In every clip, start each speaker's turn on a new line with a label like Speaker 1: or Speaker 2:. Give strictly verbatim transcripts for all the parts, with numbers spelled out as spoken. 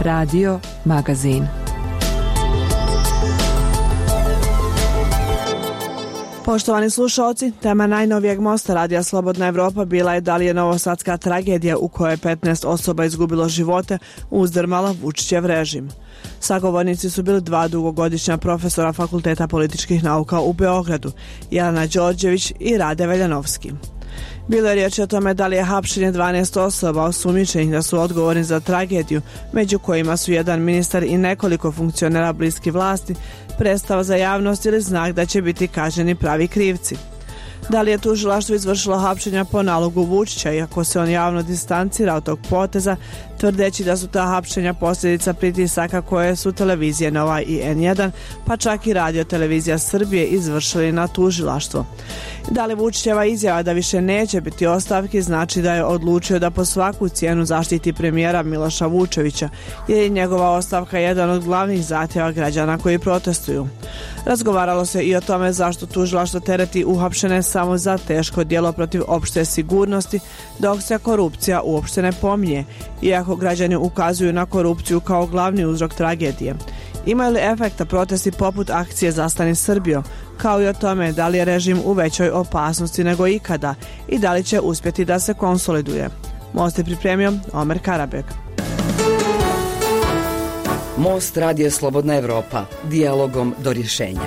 Speaker 1: Radio Magazin.
Speaker 2: Poštovani slušalci, tema najnovijeg mosta Radija Slobodna Evropa bila je da li je novosadska tragedija u kojoj je petnaest osoba izgubilo živote uzdrmala Vučićev režim. Sagovornici su bili dva dugogodišnja profesora Fakulteta političkih nauka u Beogradu, Jelena Đorđević i Rade Veljanovski. Bilo je riječ o tome da li je hapšenje dvanaest osoba osumnjičenih da su odgovorni za tragediju, među kojima su jedan ministar i nekoliko funkcionera bliski vlasti, predstava za javnost ili znak da će biti kažnjeni pravi krivci. Da li je tužilaštvo izvršilo hapšenja po nalogu Vučića, iako se on javno distancira od tog poteza, tvrdeći da su ta hapšenja posljedica pritisaka koje su televizije Nova i en jedan, pa čak i Radio Televizija Srbije izvršili na tužilaštvo. Da li Vučićeva izjava da više neće biti ostavki znači da je odlučio da po svaku cijenu zaštiti premijera Miloša Vučevića, jer je njegova ostavka jedan od glavnih zahtjeva građana koji protestuju. Razgovaralo se i o tome zašto tužilaštvo tereti uhapšene samo za teško djelo protiv opšte sigurnosti, dok se korupcija uopšte ne pominje, iako građani ukazuju na korupciju kao glavni uzrok tragedije. Imaju li efekta protesti poput akcije Zastani Srbijo, kao i o tome da li je režim u većoj opasnosti nego ikada i da li će uspjeti da se konsoliduje. Most je pripremio Omer Karabek.
Speaker 1: Most Radija Slobodna Evropa, dijalogom do rješenja.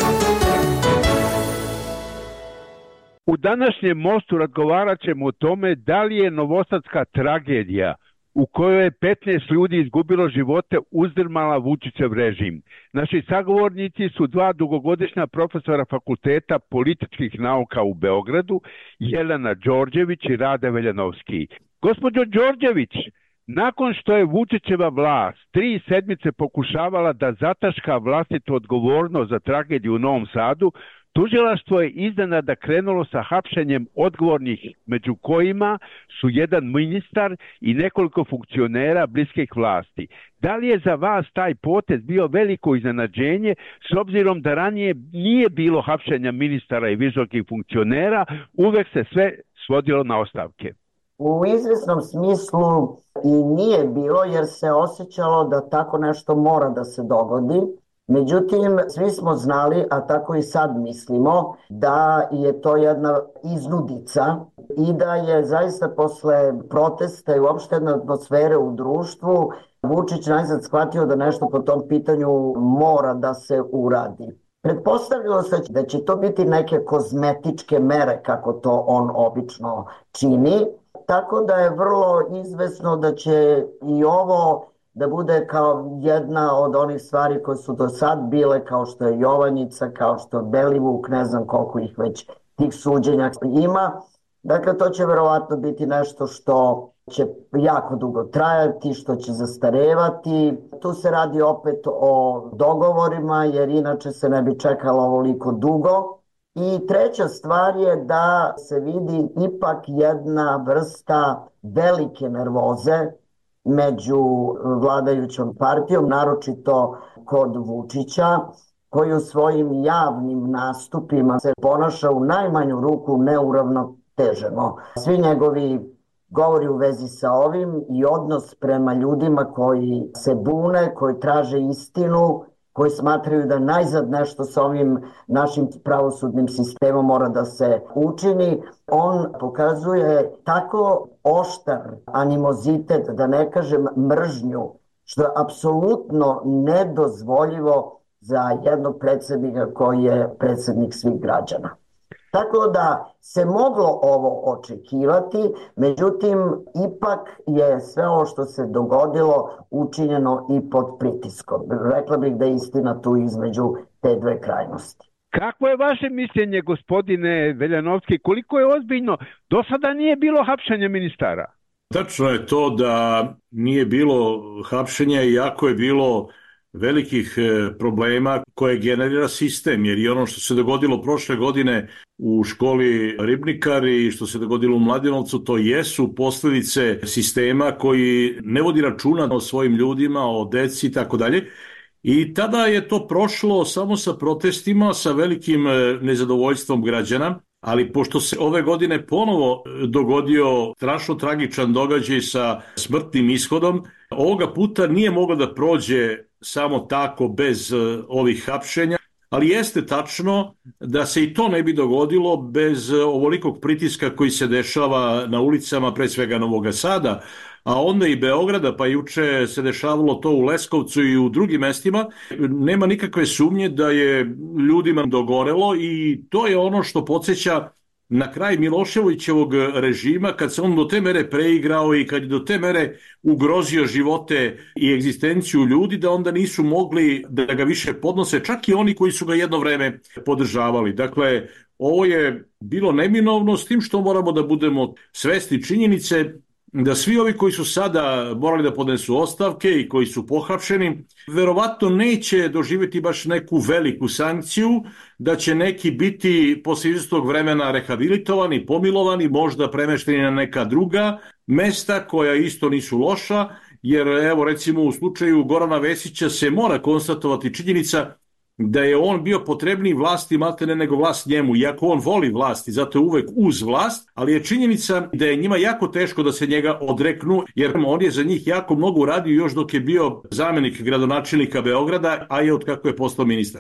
Speaker 3: U današnjem mostu razgovarat ćemo o tome da li je novosadska tragedija u kojoj je petnaest ljudi izgubilo živote uzdrmala Vučićev režim. Naši sagovornici su dva dugogodišnja profesora Fakulteta političkih nauka u Beogradu, Jelena Đorđević i Rade Veljanovski. Gospođo Đorđević, nakon što je Vučićeva vlast tri sedmice pokušavala da zataška vlastitu odgovornost za tragediju u Novom Sadu, tužilaštvo je iznenada krenulo sa hapšenjem odgovornih, među kojima su jedan ministar i nekoliko funkcionera bliskih vlasti. Da li je za vas taj potez bio veliko iznenađenje, s obzirom da ranije nije bilo hapšenja ministara i visokih funkcionera, uvek se sve svodilo na ostavke?
Speaker 4: U izvjesnom smislu i nije bilo, jer se osjećalo da tako nešto mora da se dogodi. Međutim, svi smo znali, a tako i sad mislimo, da je to jedna iznudica i da je zaista posle protesta i uopšte jedne atmosfere u društvu Vučić najzad shvatio da nešto po tom pitanju mora da se uradi. Pretpostavljalo se da će to biti neke kozmetičke mere, kako to on obično čini, tako da je vrlo izvesno da će i ovo da bude kao jedna od onih stvari koje su do sad bile, kao što je Jovanjica, kao što je Belivuk, ne znam koliko ih već tih suđenja ima. Dakle, to će verovatno biti nešto što će jako dugo trajati, što će zastarevati. Tu se radi opet o dogovorima, jer inače se ne bi čekalo ovoliko dugo. I treća stvar je da se vidi ipak jedna vrsta velike nervoze među vladajućom partijom, naročito kod Vučića, koji u svojim javnim nastupima se ponaša u najmanju ruku neuravnoteženo. Svi njegovi govori u vezi sa ovim i odnos prema ljudima koji se bune, koji traže istinu, koji smatraju da najzad nešto sa ovim našim pravosudnim sistemom mora da se učini. On pokazuje tako oštar animozitet, da ne kažem mržnju, što je apsolutno nedozvoljivo za jednog predsjednika koji je predsjednik svih građana. Tako da se moglo ovo očekivati, međutim, ipak je sve ovo što se dogodilo učinjeno i pod pritiskom. Rekla bih da je istina tu između te dve krajnosti.
Speaker 3: Kako je vaše mišljenje, gospodine Veljanovski, koliko je ozbiljno? Do sada nije bilo hapšenja ministara.
Speaker 5: Tačno je to da nije bilo hapšenja, iako je bilo velikih problema koje generira sistem, jer i ono što se dogodilo prošle godine u školi Ribnikar i što se dogodilo u Mladenovcu, to jesu posljedice sistema koji ne vodi računa o svojim ljudima, o deci i tako dalje. I tada je to prošlo samo sa protestima, sa velikim nezadovoljstvom građana, ali pošto se ove godine ponovo dogodio strašno tragičan događaj sa smrtnim ishodom, Ovoga puta nije moglo da prođe samo tako bez ovih hapšenja, ali jeste tačno da se i to ne bi dogodilo bez ovolikog pritiska koji se dešava na ulicama, pre svega Novog Sada, a onda i Beograda, pa juče se dešavalo to u Leskovcu i u drugim mestima. Nema nikakve sumnje da je ljudima dogorelo i to je ono što podsjeća na kraj Miloševićevog režima, kad se on do te mere preigrao i kad je do te mere ugrozio živote i egzistenciju ljudi, da onda nisu mogli da ga više podnose, čak i oni koji su ga jedno vreme podržavali. Dakle, ovo je bilo neminovno, s tim što moramo da budemo svesni činjenice da svi ovi koji su sada morali da podnesu ostavke i koji su pohapšeni, verovatno neće doživjeti baš neku veliku sankciju, da će neki biti posle izvesnog vremena rehabilitovani, pomilovani, možda premešteni na neka druga mesta koja isto nisu loša, jer evo recimo u slučaju Gorana Vesića se mora konstatovati činjenica da je on bio potrebniji vlasti maltene nego vlast njemu, iako on voli vlast i zato je uvek uz vlast, ali je činjenica da je njima jako teško da se njega odreknu, jer on je za njih jako mnogo uradio još dok je bio zamenik gradonačelnika Beograda, a i od kako je postao ministar.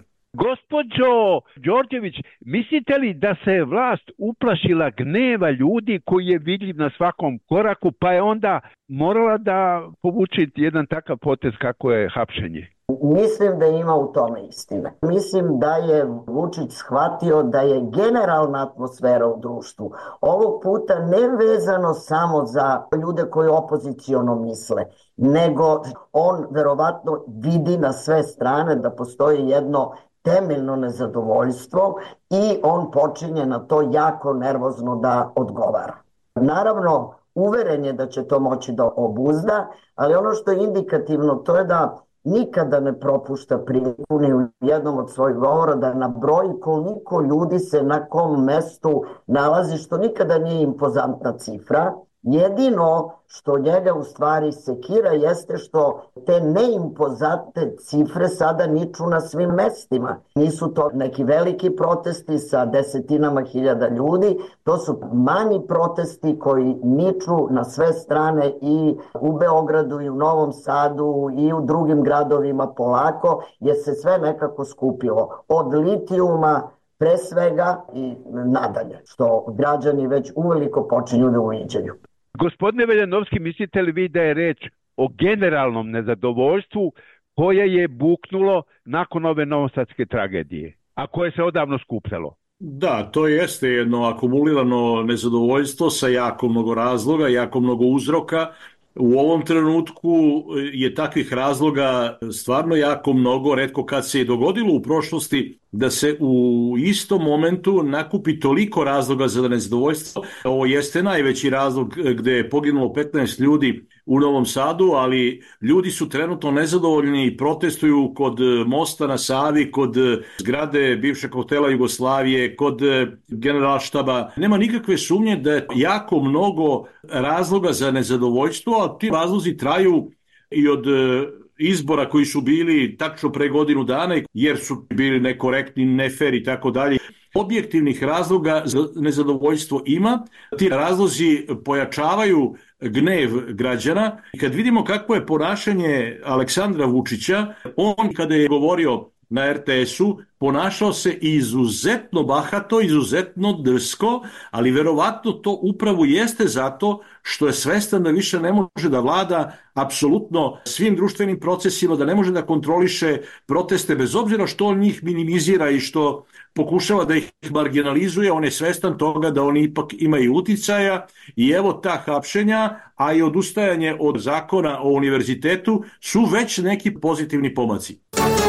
Speaker 3: Gospođo Đorđević, mislite li da se vlast uplašila gneva ljudi koji je vidljiv na svakom koraku, pa je onda morala da povuče jedan takav potez kako je hapšenje?
Speaker 4: Mislim da ima u tome istine. Mislim da je Vučić shvatio da je generalna atmosfera u društvu ovog puta ne vezano samo za ljude koji opoziciono misle, nego on verovatno vidi na sve strane da postoji jedno temeljno nezadovoljstvo i on počinje na to jako nervozno da odgovara. Naravno, uveren je da će to moći da obuzda, ali ono što je indikativno to je da nikada ne propušta priliku ni u jednom od svojih govora da nabroji koliko ljudi se na kom mestu nalazi, što nikada nije impozantna cifra. Jedino što njega u stvari sekira jeste što te neimpozantne cifre sada niču na svim mestima. Nisu to neki veliki protesti sa desetinama hiljada ljudi, to su manji protesti koji niču na sve strane i u Beogradu i u Novom Sadu i u drugim gradovima polako, jer se sve nekako skupilo. Od litijuma pre svega i nadalje, što građani već uveliko počinju da uviđaju.
Speaker 3: Gospodine Veljanovski, mislite li vi da je reč o generalnom nezadovoljstvu koje je buknulo nakon ove novosadske tragedije, a koje se odavno skupljalo?
Speaker 5: Da, to jeste jedno akumulirano nezadovoljstvo sa jako mnogo razloga, jako mnogo uzroka. U ovom trenutku je takvih razloga stvarno jako mnogo, retko kad se je dogodilo u prošlosti da se u istom momentu nakupi toliko razloga za nezadovoljstvo. Ovo jeste najveći razlog gde je poginulo petnaest ljudi u Novom Sadu, ali ljudi su trenutno nezadovoljni i protestuju kod mosta na Savi, kod zgrade bivšeg hotela Jugoslavije, kod generalštaba. Nema nikakve sumnje da je jako mnogo razloga za nezadovoljstvo, a ti razlozi traju i od izbora koji su bili tačno pre godinu dana, jer su bili nekorektni, nefer i tako dalje. Objektivnih razloga za nezadovoljstvo ima. Ti razlozi pojačavaju gnev građana. Kad vidimo kakvo je ponašanje Aleksandra Vučića, on kada je govorio na er te esu ponašao se izuzetno bahato, izuzetno drsko, ali verovatno to upravo jeste zato što je svestan da više ne može da vlada apsolutno svim društvenim procesima, da ne može da kontroliše proteste, bez obzira što on njih minimizira i što pokušava da ih marginalizuje, on je svestan toga da oni ipak imaju uticaja i evo ta hapšenja, a i odustajanje od zakona o univerzitetu su već neki pozitivni pomaci.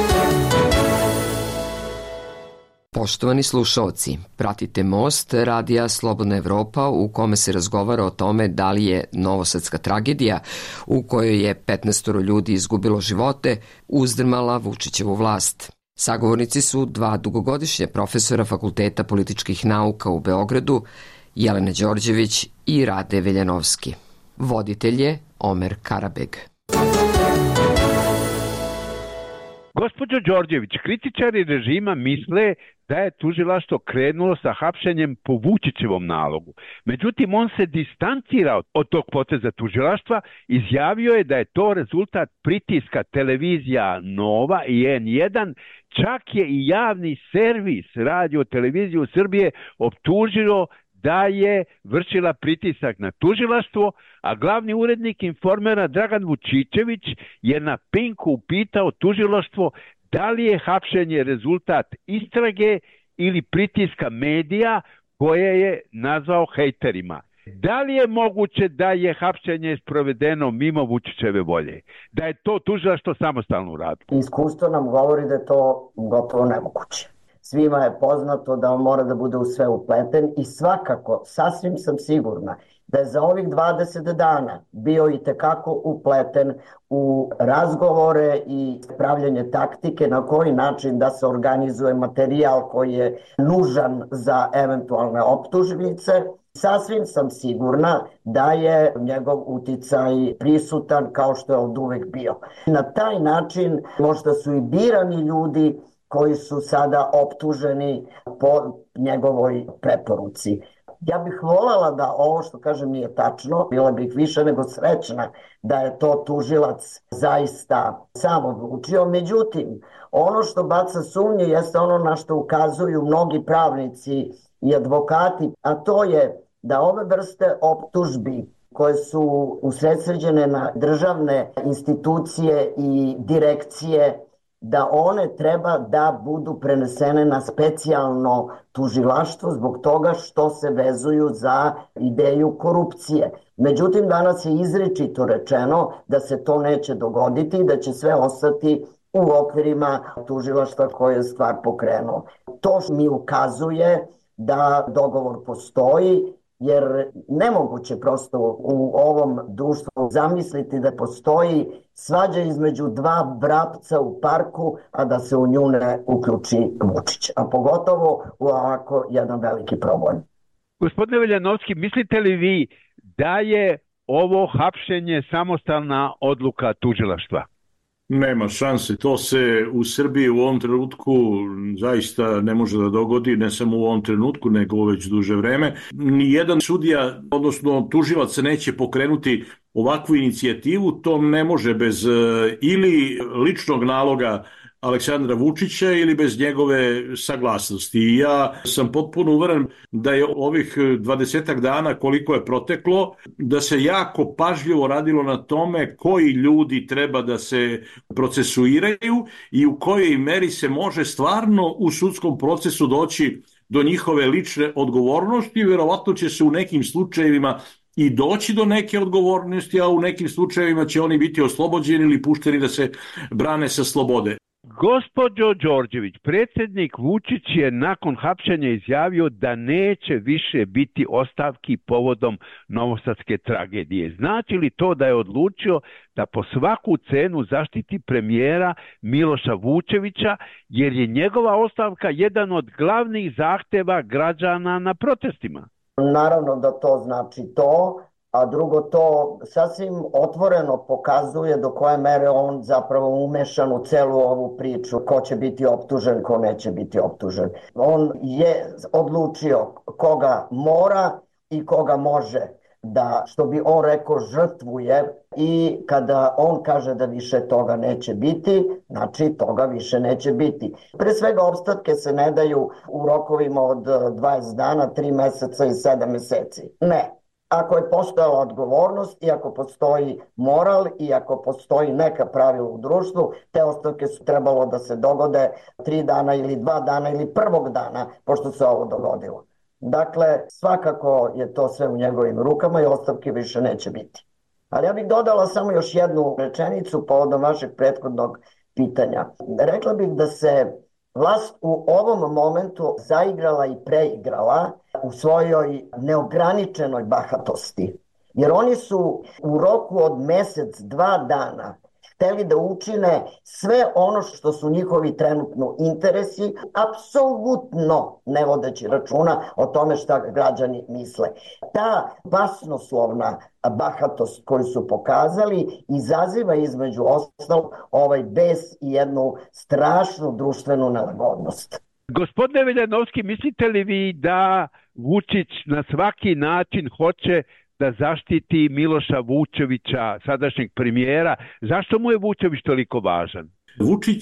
Speaker 6: Poštovani slušaoci, pratite Most, radija Slobodna Evropa, u kome se razgovara o tome da li je novosadska tragedija, u kojoj je petnaestoro ljudi izgubilo živote, uzdrmala Vučićevu vlast. Sagovornici su dva dugogodišnja profesora Fakulteta političkih nauka u Beogradu, Jelena Đorđević i Rade Veljanovski. Voditelj je Omer Karabeg.
Speaker 3: Gospođo Đorđević, kritičari režima misle da je tužilaštvo krenulo sa hapšenjem po Vučićevom nalogu. Međutim, on se distancira od tog poteza tužilaštva, izjavio je da je to rezultat pritiska televizija Nova i en jedan, čak je i javni servis Radio televiziju Srbije optužio da je vršila pritisak na tužilaštvo, a glavni urednik Informera Dragan Vučićević je na Pinku upitao tužilaštvo da li je hapšenje rezultat istrage ili pritiska medija koje je nazvao hejterima. Da li je moguće da je hapšenje sprovedeno mimo Vučićeve volje? Da je to tužilaštvo samostalno uradilo?
Speaker 4: Iskustvo nam govori da je to gotovo nemoguće. Svima je poznato da on mora da bude u sve upleten i svakako, sasvim sam sigurna da je za ovih dvadeset dana bio i tekako upleten u razgovore i pravljanje taktike na koji način da se organizuje materijal koji je nužan za eventualne optužnice. Sasvim sam sigurna da je njegov uticaj prisutan kao što je od uvek bio. Na taj način možda su i birani ljudi koji su sada optuženi po njegovoj preporuci. Ja bih voljela da ovo što kažem nije tačno, bila bih više nego srećna da je to tužilac zaista sam odlučio. Međutim, ono što baca sumnje jeste ono na što ukazuju mnogi pravnici i advokati, a to je da ove vrste optužbi koje su usredsređene na državne institucije i direkcije, da one treba da budu prenesene na specijalno tužilaštvo zbog toga što se vezuju za ideju korupcije. Međutim, danas je izričito rečeno da se to neće dogoditi i da će sve ostati u okvirima tužilaštva koje je stvar pokrenuo. To mi ukazuje da dogovor postoji, jer nemoguće prosto u ovom društvu zamisliti da postoji svađa između dva vrapca u parku, a da se u nju ne uključi Vučić, a pogotovo u ovako jedan veliki problem.
Speaker 3: Gospodine Veljanovski, mislite li vi da je ovo hapšenje samostalna odluka tužilaštva?
Speaker 5: Nema šanse, to se u Srbiji u ovom trenutku zaista ne može da dogodi, ne samo u ovom trenutku, nego već duže vreme. Nijedan sudija, odnosno tužilac, se neće pokrenuti ovakvu inicijativu, to ne može bez ili ličnog naloga Aleksandra Vučića ili bez njegove saglasnosti. I ja sam potpuno uveren da je ovih dvadesetak dana koliko je proteklo, da se jako pažljivo radilo na tome koji ljudi treba da se procesuiraju i u kojoj meri se može stvarno u sudskom procesu doći do njihove lične odgovornosti. Verovatno će se u nekim slučajevima i doći do neke odgovornosti, a u nekim slučajevima će oni biti oslobođeni ili pušteni da se brane sa slobode.
Speaker 3: Gospođo Đorđević, predsjednik Vučić je nakon hapšenja izjavio da neće više biti ostavki povodom novosadske tragedije. Znači li to da je odlučio da po svaku cenu zaštiti premijera Miloša Vučevića, jer je njegova ostavka jedan od glavnih zahteva građana na protestima?
Speaker 4: Naravno da to znači to, a drugo to sasvim otvoreno pokazuje do koje mere on zapravo umešan u celu ovu priču, ko će biti optužen, ko neće biti optužen. On je odlučio koga mora i koga može da, što bi on rekao, žrtvuje, i kada on kaže da više toga neće biti, znači toga više neće biti. Pre svega opstatke se ne daju u rokovima od dvadeset dana, tri meseca i sedam meseci. Ne. Ako je postojala odgovornost i ako postoji moral i ako postoji neka pravila u društvu, te ostavke su trebalo da se dogode tri dana ili dva dana ili prvog dana pošto se ovo dogodilo. Dakle, svakako je to sve u njegovim rukama i ostavke više neće biti. Ali ja bih dodala samo još jednu rečenicu povodom vašeg prethodnog pitanja. Rekla bih da se vlast u ovom momentu zaigrala i preigrala u svojoj neograničenoj bahatosti. Jer oni su u roku od mesec, dva dana hteli da učine sve ono što su njihovi trenutno interesi, apsolutno ne vodeći računa o tome šta građani misle. Ta basnoslovna bahatost koju su pokazali izaziva između ostalog ovaj bes i jednu strašnu društvenu nelagodnost.
Speaker 3: Gospodine Veljanovski, mislite li vi da Vučić na svaki način hoće da zaštiti Miloša Vučevića, sadašnjeg premijera? Zašto mu je Vučević toliko važan?
Speaker 5: Vučić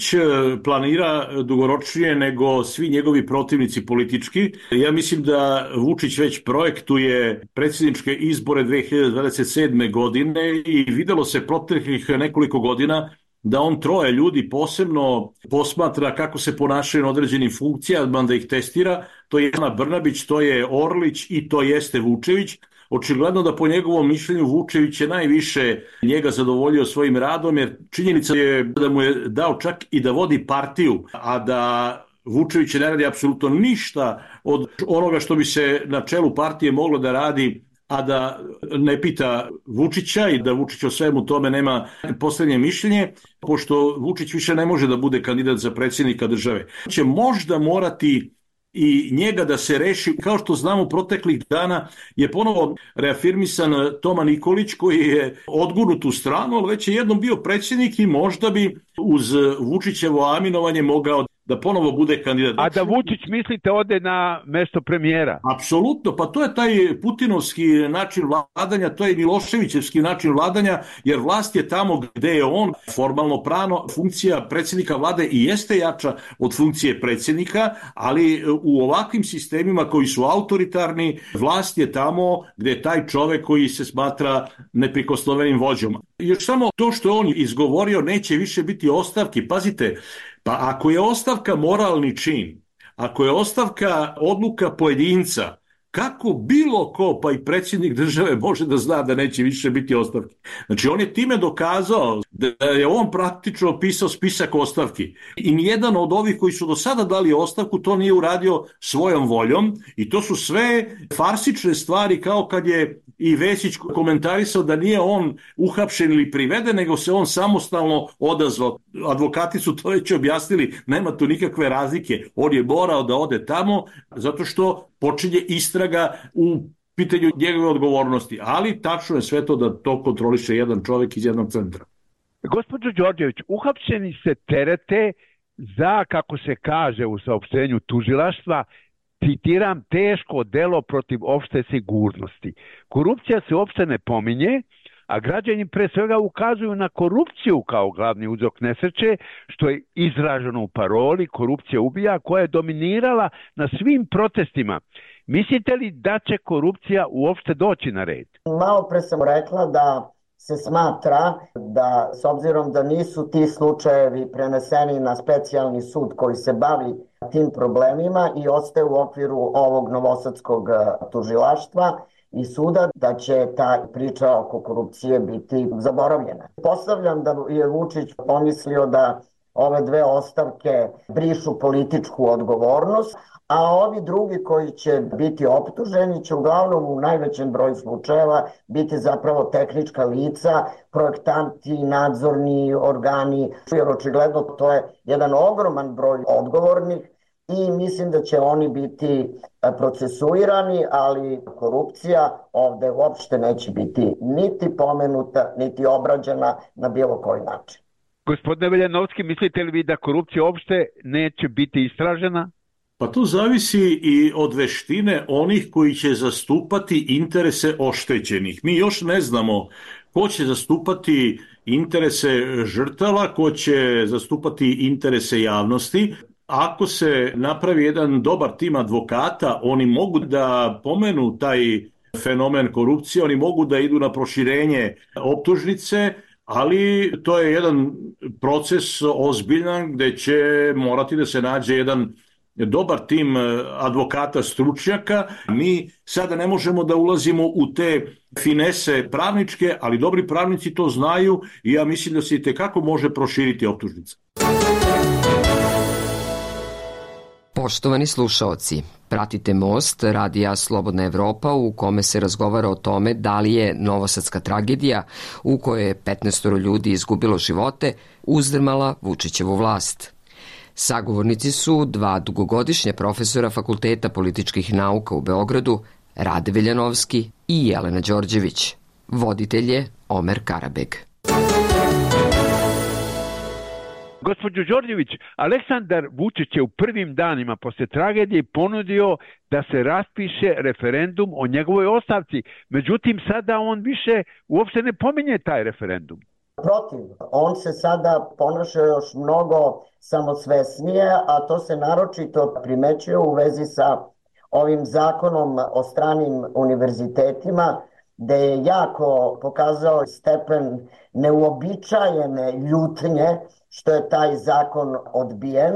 Speaker 5: planira dugoročnije nego svi njegovi protivnici politički. Ja mislim da Vučić već projektuje predsjedničke izbore dve hiljade dvadeset sedme. godine i videlo se proteklih nekoliko godina da on troje ljudi posebno posmatra kako se ponašaju na određenim funkcijama, da ih testira. To je Ana Brnabić, to je Orlić i to jeste Vučević. Očigledno da po njegovom mišljenju Vučević je najviše njega zadovoljio svojim radom, jer činjenica je da mu je dao čak i da vodi partiju, a da Vučević ne radi apsolutno ništa od onoga što bi se na čelu partije moglo da radi, a da ne pita Vučića i da Vučić o svemu tome nema poslednje mišljenje, pošto Vučić više ne može da bude kandidat za predsjednika države. Će možda morati i njega da se reši, kao što znamo proteklih dana je ponovo reafirmisan Toma Nikolić koji je odgurnut u stranu, ali već je jednom bio predsjednik i možda bi uz Vučićevo aminovanje mogao da ponovo bude kandidat.
Speaker 3: A da Vučić, mislite, ode na mesto premijera?
Speaker 5: Apsolutno, pa to je taj putinovski način vladanja, to je Miloševićevski način vladanja, jer vlast je tamo gde je on. Formalno pravno funkcija predsjednika vlade i jeste jača od funkcije predsjednika, ali u ovakvim sistemima koji su autoritarni, vlast je tamo gde je taj čovek koji se smatra neprikosnovenim vođom. Još samo to što je on izgovorio, neće više biti ostavki. Pazite, pa ako je ostavka moralni čin, ako je ostavka odluka pojedinca, kako bilo ko, pa i predsjednik države, može da zna da neće više biti ostavki? Znači, on je time dokazao da je on praktično opisao spisak ostavki. I nijedan od ovih koji su do sada dali ostavku to nije uradio svojom voljom i to su sve farsične stvari, kao kad je i Vesić komentarisao da nije on uhapšen ili priveden, nego se on samostalno odazvao. Advokati su to već objasnili, nema tu nikakve razlike. On je morao da ode tamo zato što počinje istraga u pitanju njegove odgovornosti. Ali tačno je sve to da to kontroliše jedan čovjek iz jednog centra.
Speaker 3: Gospođo Đorđević, uhapšeni se terete za, kako se kaže u saopštenju tužilaštva, citiram, teško delo protiv opšte sigurnosti. Korupcija se uopšte ne pominje, a građani pre svega ukazuju na korupciju kao glavni uzrok nesreće, što je izraženo u paroli korupcija ubija, koja je dominirala na svim protestima. Mislite li da će korupcija uopšte doći na red?
Speaker 4: Malo pre sam rekla da se smatra da, s obzirom da nisu ti slučajevi preneseni na specijalni sud koji se bavi tim problemima i ostaje u okviru ovog novosadskog tužilaštva i suda, da će ta priča oko korupcije biti zaboravljena. Postavljam da je Vučić pomislio da ove dve ostavke brišu političku odgovornost, a ovi drugi koji će biti optuženi će uglavnom u najvećem broju slučajeva biti zapravo tehnička lica, projektanti, nadzorni organi, jer očigledno to je jedan ogroman broj odgovornih i mislim da će oni biti procesuirani, ali korupcija ovde uopšte neće biti niti pomenuta, niti obrađena na bilo koji način.
Speaker 3: Gospodine Veljanovski, mislite li vi da korupcija uopšte neće biti istražena?
Speaker 5: Pa to zavisi i od veštine onih koji će zastupati interese oštećenih. Mi još ne znamo ko će zastupati interese žrtava, ko će zastupati interese javnosti. Ako se napravi jedan dobar tim advokata, oni mogu da pomenu taj fenomen korupcije, oni mogu da idu na proširenje optužnice, ali to je jedan proces ozbiljan gde će morati da se nađe jedan dobar tim advokata stručnjaka. Mi sada ne možemo da ulazimo u te finese pravničke, ali dobri pravnici to znaju i ja mislim da se i tekako može proširiti optužnica.
Speaker 6: Poštovani slušaoci, Pratite Most, radija Slobodna Evropa, u kome se razgovara o tome da li je novosadska tragedija, u kojoj je petnaestoro ljudi izgubilo živote, uzdrmala Vučićevu vlast. Sagovornici su dva dugogodišnja profesora Fakulteta političkih nauka u Beogradu, Rade Veljanovski i Jelena Đorđević. Voditelj je Omer Karabeg.
Speaker 3: Gospođo Đorđević, Aleksandar Vučić je u prvim danima posle tragedije ponudio da se raspiše referendum o njegovoj ostavci. Međutim, sada on više uopšte ne pominje taj referendum.
Speaker 4: Protiv, on se sada ponaša još mnogo samosvesnije, a to se naročito primećuje u vezi sa ovim zakonom o stranim univerzitetima, gde je jako pokazao stepen neuobičajene ljutnje što je taj zakon odbijen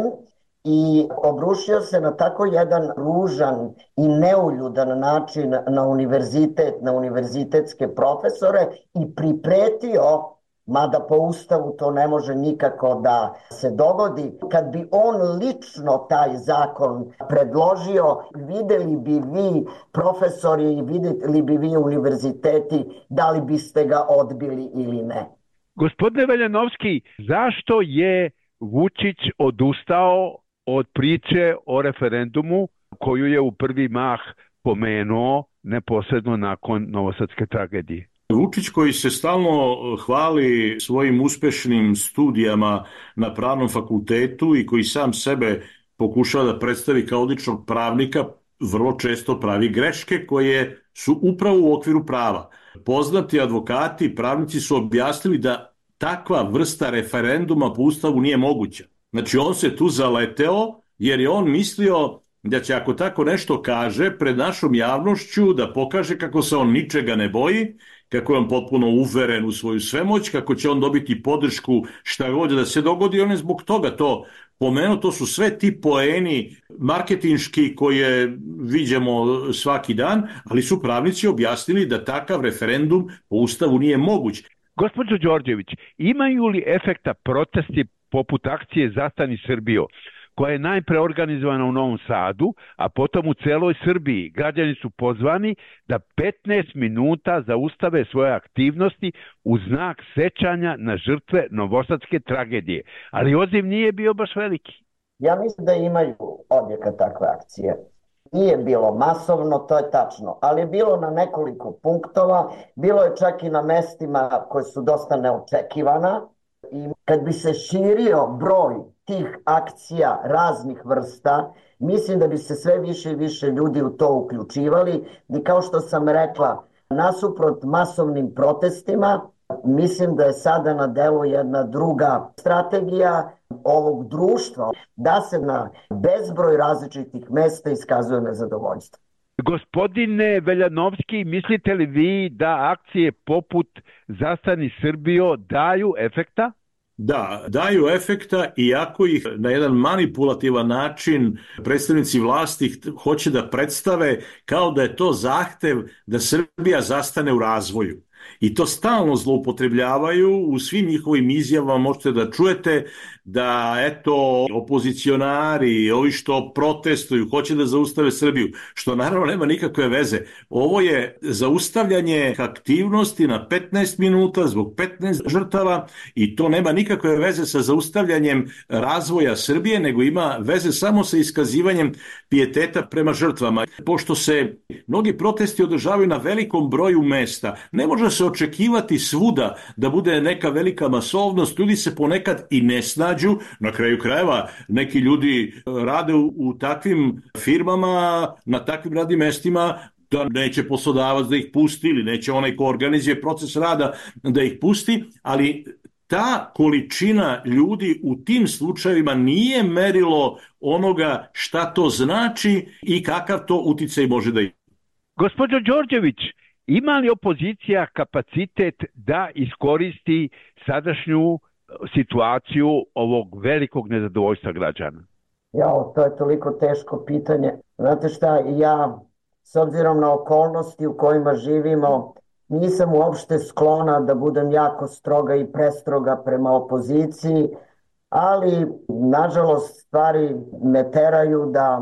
Speaker 4: i obrušio se na tako jedan ružan i neuljudan način na univerzitet, na univerzitetske profesore i pripretio, mada po Ustavu to ne može nikako da se dogodi, kad bi on lično taj zakon predložio, videli bi vi profesori i videli bi vi univerziteti da li biste ga odbili ili ne.
Speaker 3: Gospodine Veljanovski, zašto je Vučić odustao od priče o referendumu koju je u prvi mah pomenuo neposredno nakon novosadske tragedije?
Speaker 5: Vučić, koji se stalno hvali svojim uspešnim studijama na pravnom fakultetu i koji sam sebe pokušava da predstavi kao odličnog pravnika, vrlo često pravi greške koje su upravo u okviru prava. Poznati advokati i pravnici su objasnili da takva vrsta referenduma po Ustavu nije moguća. Znači, on se tu zaleteo jer je on mislio da će, ako tako nešto kaže pred našom javnošću, da pokaže kako se on ničega ne boji, kako je on potpuno uveren u svoju svemoć, kako će on dobiti podršku šta god da se dogodi. On je zbog toga to pomenuo. To su sve ti poeni marketinški koje viđemo svaki dan, ali su pravnici objasnili da takav referendum po Ustavu nije moguć.
Speaker 3: Gospođo Đorđević, imaju li efekta protesti poput akcije Zastani Srbijo, koja je najpre organizovana u Novom Sadu, a potom u celoj Srbiji? Građani su pozvani da petnaest minuta zaustave svoje aktivnosti u znak sećanja na žrtve novosadske tragedije. Ali odziv nije bio baš veliki.
Speaker 4: Ja mislim da imaju odjeka takve akcije. Nije bilo masovno, to je tačno, ali je bilo na nekoliko punktova, bilo je čak i na mestima koje su dosta neočekivana. I kad bi se širio broj tih akcija raznih vrsta, mislim da bi se sve više i više ljudi u to uključivali. I kao što sam rekla, nasuprot masovnim protestima, mislim da je sada na delu jedna druga strategija ovog društva, da se na bezbroj različitih mesta iskazuje nezadovoljstvo.
Speaker 3: Gospodine Veljanovski, mislite li vi da akcije poput Zastani Srbijo daju efekta?
Speaker 5: Da, daju efekta, iako ih na jedan manipulativan način predstavnici vlasti hoće da predstave kao da je to zahtev da Srbija zastane u razvoju. I to stalno zloupotrebljavaju u svim njihovim izjavama. Možete da čujete da, eto, opozicionari, ovi što protestuju, hoće da zaustave Srbiju, što naravno nema nikakve veze. Ovo je zaustavljanje aktivnosti na petnaest minuta zbog petnaest žrtava i to nema nikakve veze sa zaustavljanjem razvoja Srbije, nego ima veze samo sa iskazivanjem pijeteta prema žrtvama. Pošto se mnogi protesti održavaju na velikom broju mesta, ne može se očekivati svuda da bude neka velika masovnost, ljudi se ponekad i ne snađu, na kraju krajeva neki ljudi rade u, u takvim firmama, na takvim radnim mestima, da neće poslodavac da ih pusti ili neće onaj ko organizuje proces rada da ih pusti, ali ta količina ljudi u tim slučajevima nije merilo onoga šta to znači i kakav to uticaj može da ima.
Speaker 3: Gospođo Đorđević, ima li opozicija kapacitet da iskoristi sadašnju situaciju ovog velikog nezadovoljstva građana?
Speaker 4: Jao, to je toliko teško pitanje. Znate šta, ja, s obzirom na okolnosti u kojima živimo, nisam uopšte sklona da budem jako stroga i prestroga prema opoziciji, ali, nažalost, stvari me teraju da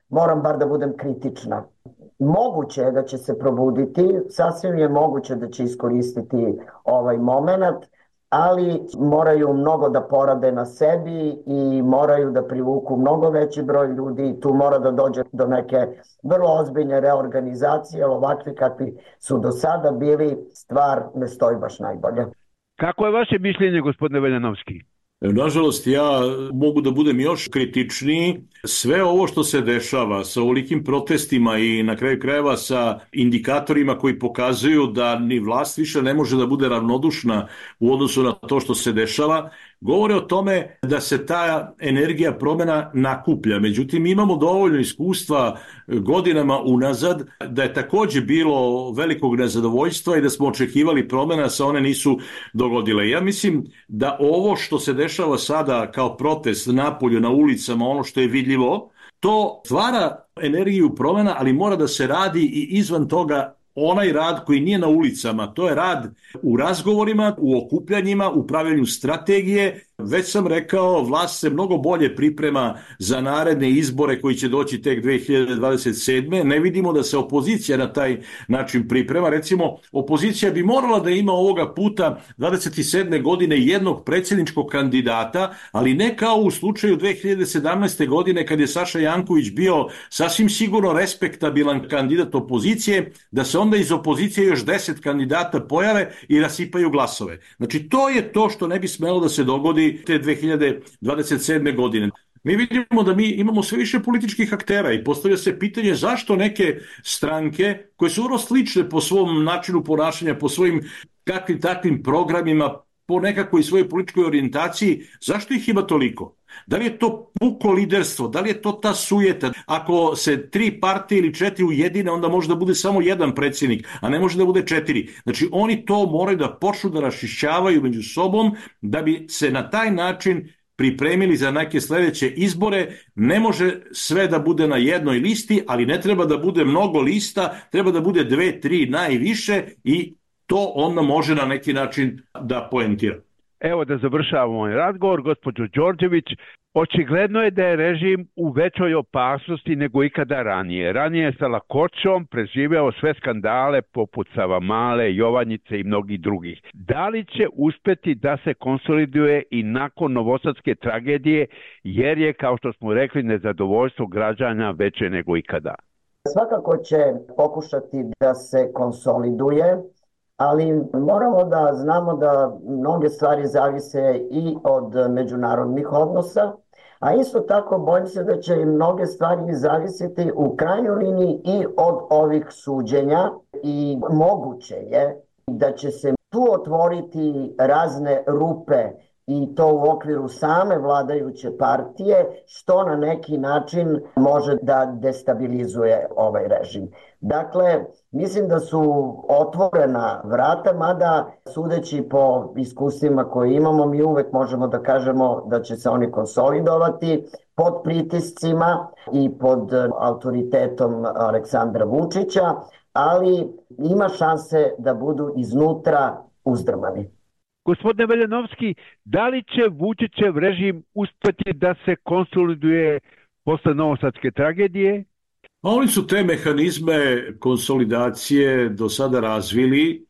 Speaker 4: moram bar da budem kritična. Moguće je da će se probuditi, sasvim je moguće da će iskoristiti ovaj moment, ali moraju mnogo da porade na sebi i moraju da privuku mnogo veći broj ljudi i tu mora da dođe do neke vrlo ozbiljne reorganizacije, ali ovakvi kakvi su do sada bili, stvar ne stoji baš najbolje.
Speaker 3: Kako je vaše mišljenje, gospodine Veljanovski?
Speaker 5: Nažalost, ja mogu da budem još kritičniji. Sve ovo što se dešava sa ovolikim protestima i na kraju krajeva sa indikatorima koji pokazuju da ni vlast više ne može da bude ravnodušna u odnosu na to što se dešava, govore o tome da se ta energija promena nakuplja. Međutim, imamo dovoljno iskustva godinama unazad da je takođe bilo velikog nezadovoljstva i da smo očekivali promena, sa one nisu dogodile. Ja mislim da ovo što se dešava sada kao protest napolju, na ulicama, ono što je vidljivo, to stvara energiju promena, ali mora da se radi i izvan toga onaj rad koji nije na ulicama, to je rad u razgovorima, u okupljanjima, u pravljenju strategije. Već sam rekao, vlast se mnogo bolje priprema za naredne izbore koji će doći tek dve hiljade dvadeset sedme. Ne vidimo da se opozicija na taj način priprema. Recimo, opozicija bi morala da ima ovoga puta dvadeset sedme godine jednog predsjedničkog kandidata, ali ne kao u slučaju dve hiljade sedamnaeste. godine kad je Saša Janković bio sasvim sigurno respektabilan kandidat opozicije, da se onda iz opozicije još deset kandidata pojave i rasipaju glasove. Znači, to je to što ne bi smelo da se dogodi te dve hiljade dvadeset sedme. godine. Mi vidimo da mi imamo sve više političkih aktera i postavlja se pitanje zašto neke stranke koje su vrlo slične po svom načinu ponašanja, po svojim kakvim takvim programima, po nekakvoj svojoj političkoj orijentaciji, zašto ih ima toliko? Da li je to puko liderstvo, da li je to ta sujeta? Ako se tri partije ili četiri ujedine, onda može da bude samo jedan predsjednik, a ne može da bude četiri. Znači, oni to moraju da počnu da raščišćavaju među sobom, da bi se na taj način pripremili za neke sledeće izbore. Ne može sve da bude na jednoj listi, ali ne treba da bude mnogo lista, treba da bude dve, tri najviše i to onda može na neki način da poentira.
Speaker 3: Evo da završavamo ovaj razgovor, gospođo Đorđević. Očigledno je da je režim u većoj opasnosti nego ikada ranije. Ranije je sa lakoćom preživeo sve skandale poput Savamale, Jovanjice i mnogih drugih. Da li će uspeti da se konsoliduje i nakon novosadske tragedije, jer je, kao što smo rekli, nezadovoljstvo građana veće nego ikada?
Speaker 4: Svakako će pokušati da se konsoliduje, ali moramo da znamo da mnoge stvari zavise i od međunarodnih odnosa, a isto tako bojim se da će i mnoge stvari zavisiti u krajnjoj liniji i od ovih suđenja i moguće je da će se tu otvoriti razne rupe i to u okviru same vladajuće partije, što na neki način može da destabilizuje ovaj režim. Dakle, mislim da su otvorena vrata, mada sudeći po iskustvima koje imamo, mi uvek možemo da kažemo da će se oni konsolidovati pod pritiscima i pod autoritetom Aleksandra Vučića, ali ima šanse da budu iznutra uzdrmani.
Speaker 3: Gospodine Veljanovski, da li će Vučićev režim uspeti da se konsoliduje posle novosadske tragedije?
Speaker 5: Oni su te mehanizme konsolidacije do sada razvili,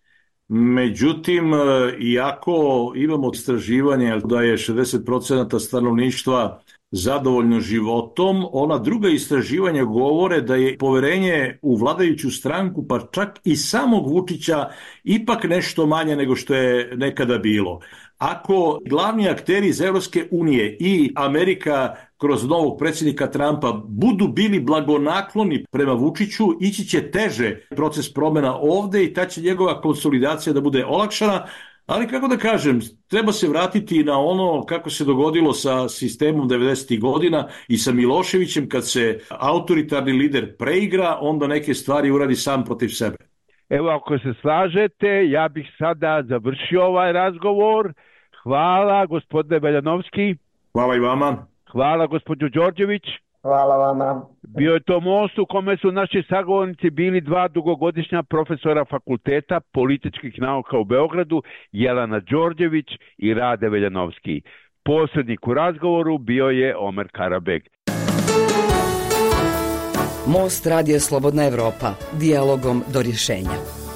Speaker 5: međutim, iako imamo istraživanje da je šezdeset procenata stanovništva zadovoljno životom, ona druga istraživanja govore da je poverenje u vladajuću stranku, pa čak i samog Vučića, ipak nešto manje nego što je nekada bilo. Ako glavni akteri iz Evropske unije i Amerika kroz novog predsjednika Trumpa budu bili blagonakloni prema Vučiću, ići će teže proces promjena ovde i ta će njegova konsolidacija da bude olakšana. Ali kako da kažem, treba se vratiti na ono kako se dogodilo sa sistemom devedesetih godina i sa Miloševićem, kad se autoritarni lider preigra, onda neke stvari uradi sam protiv sebe.
Speaker 3: Evo, ako se slažete, ja bih sada završio ovaj razgovor. Hvala, gospodine Veljanovski.
Speaker 5: Hvala i vama.
Speaker 3: Hvala, gospođo Đorđević.
Speaker 4: Hvala vama.
Speaker 3: Bio je to most u kome su naši sagovornici bili dva dugogodišnja profesora Fakulteta političkih nauka u Beogradu, Jelena Đorđević i Rade Veljanovski. Posrednik u razgovoru bio je Omer Karabeg.
Speaker 1: Most Radija Slobodna Evropa, dijalogom do rješenja.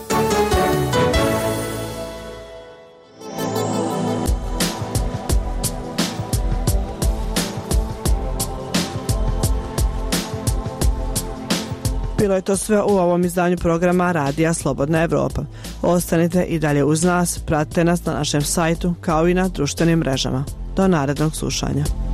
Speaker 2: Bilo je to sve u ovom izdanju programa Radija Slobodna Evropa. Ostanite i dalje uz nas, pratite nas na našem sajtu kao i na društvenim mrežama. Do narednog slušanja.